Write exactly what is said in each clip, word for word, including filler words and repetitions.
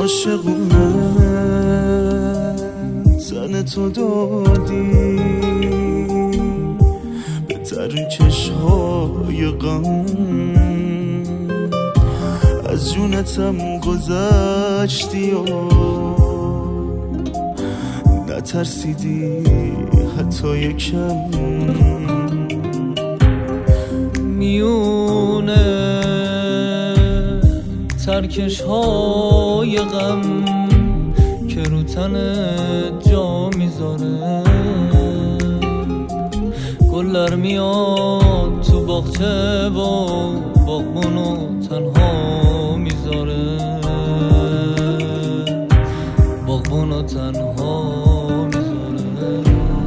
عاشقونه زن تو دادی به ترین چشهای غم، از جونتم گذشتی و نترسیدی حتی یکم. میونه ترکش های غم که رو تنت جا میذاره، گلر میاد تو باغچه و باغبونو تنها میذاره، باغبونو تنها میذاره.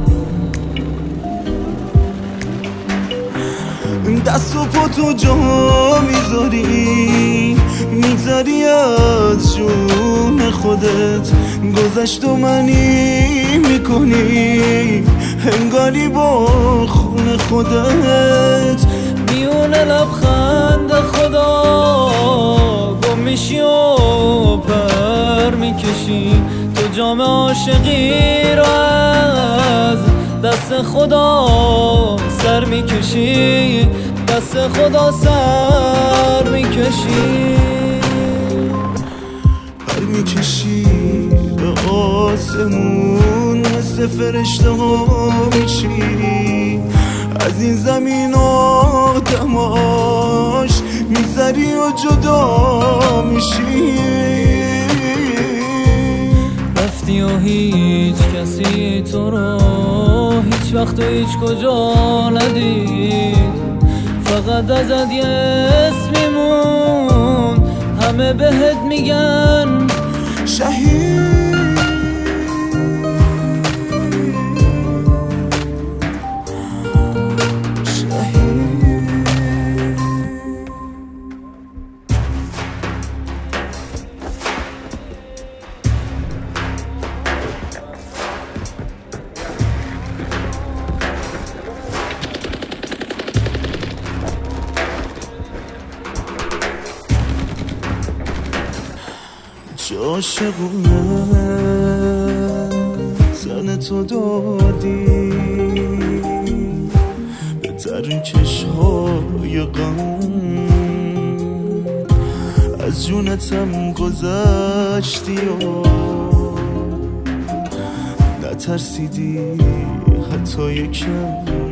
دست و پا تو جا میذاری، میگذری از جون خودت، گذشت و منی میکنی انگاری با خون خودت. میونه لبخند خدا گم میشی و پر میکشی، تو جام عاشقی رو از دست خدا سر میکشی، دست خدا سر میکشی. پر میکشی به آسمون، مثل فرشته ها میشی، از این زمین آدماش میذری و جدا میشی. رفتی و هیچ کسی تو رو هیچ وقت و هیچ کجا ندید، فقط ازت یه اسمی مون، همه بهت میگن شهید. عاشقونه زن تو دادی به ترین چشهای غم، از جونتم گذشتی و نترسیدی حتی یکم.